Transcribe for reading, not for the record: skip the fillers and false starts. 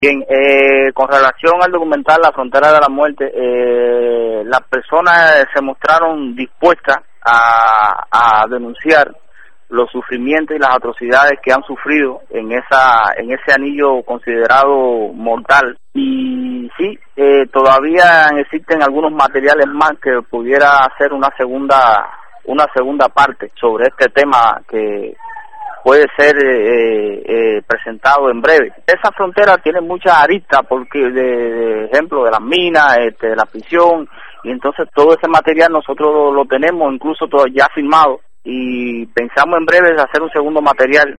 Bien, con relación al documental La Frontera de la Muerte, las personas se mostraron dispuestas a denunciar los sufrimientos y las atrocidades que han sufrido en ese anillo considerado mortal. Y sí, todavía existen algunos materiales más que pudiera hacer una segunda parte sobre este tema que puede ser presentado en breve. Esa frontera tiene muchas aristas, porque de ejemplo de las minas, de la prisión, y entonces todo ese material nosotros lo tenemos incluso todo ya filmado, y pensamos en breve hacer un segundo material